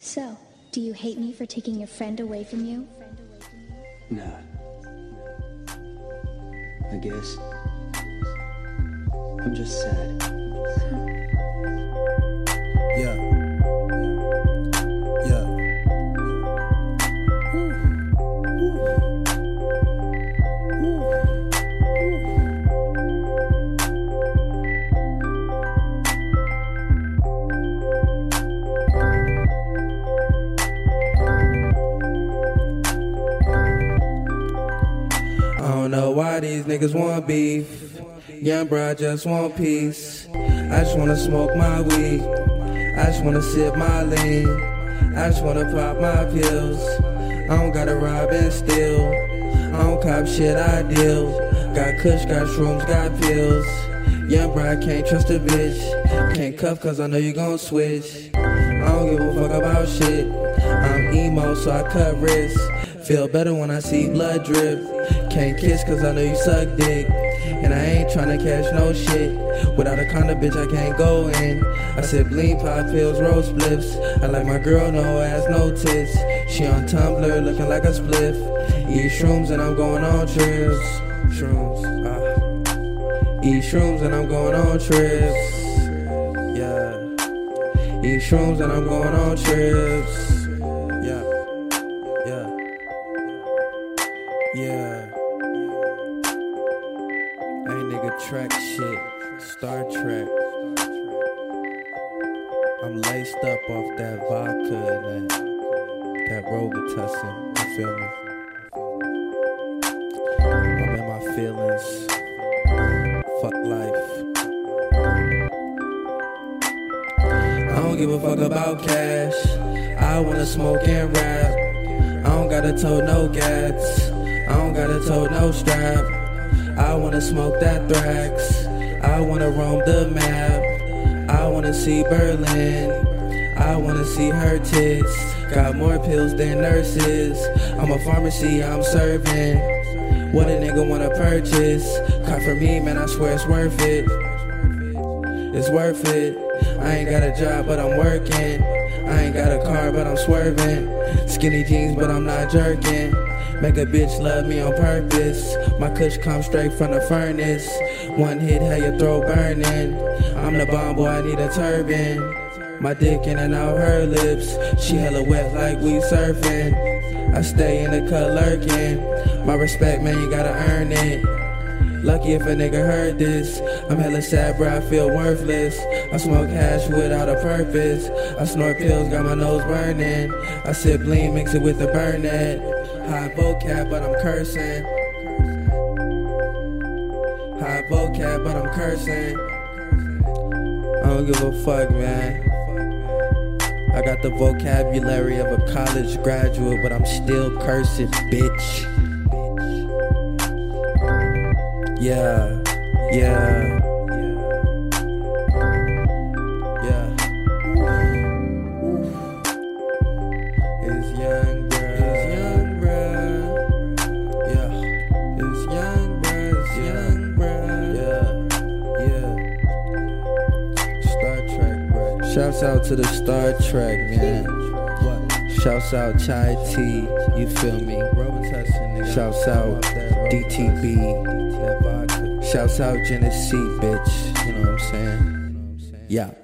So, do you hate me for taking your friend away from you? Nah. I guess. I'm just sad. Yeah. Yeah. I don't know why these niggas want beef. Young bro, I just want peace. I just wanna smoke my weed. I just wanna sip my lean. I just wanna pop my pills. I don't gotta rob and steal. I don't cop shit, I deal. Got kush, got shrooms, got pills. Young bro, I can't trust a bitch. Can't cuff cause I know you gon' switch. I don't give a fuck about shit. I'm emo so I cut wrists. Feel better when I see blood drip. Can't kiss cause I know you suck dick. And I ain't tryna catch no shit. Without a condom, bitch, I can't go in. I said bling, pop pills, roll spliffs. I like my girl, no ass, no tits. She on Tumblr looking like a spliff. Eat shrooms and I'm going on trips. Shrooms, Eat shrooms and I'm going on trips. Yeah. Eat shrooms and I'm going on trips. Yeah. Yeah. Yeah. Ain't nigga track shit. Star Trek. I'm laced up off that vodka and that Robitussin. You feel me? I'm in my feelings. Fuck life. I don't give a fuck about cash. I wanna smoke and rap. I don't gotta tote no gats. I don't gotta tote no strap. I wanna smoke that Thrax. I wanna roam the map. I wanna see Berlin. I wanna see her tits. Got more pills than nurses. I'm a pharmacy, I'm serving. What a nigga wanna purchase. Cut for me, man, I swear it's worth it. It's worth it. I ain't got a job, but I'm working. I ain't got a car, but I'm swerving. Skinny jeans, but I'm not jerking. Make a bitch love me on purpose. My kush comes straight from the furnace. One hit, had your throat burning. I'm the bomb boy, I need a turban. My dick in and out her lips. She hella wet like we surfing. I stay in the cut lurking. My respect, man, you gotta earn it. Lucky if a nigga heard this. I'm hella sad, bro, I feel worthless. I smoke hash without a purpose. I snort pills, got my nose burning. I sip lean, mix it with the Burnett. High vocab, but I'm cursing. High vocab, but I'm cursing. I don't give a fuck, man. I got the vocabulary of a college graduate, but I'm still cursing, bitch. Yeah, yeah. Yeah. It's young, bruh. It's young, bruh. Yeah. It's young, bruh. It's young, bruh. Yeah. Yeah. Star Trek, bruh. Shouts out to the Star Trek, man. What? Shouts out Chai T. You feel me? Shouts out DTB. Shouts out Genesee, bitch. You know what I'm saying? Yeah.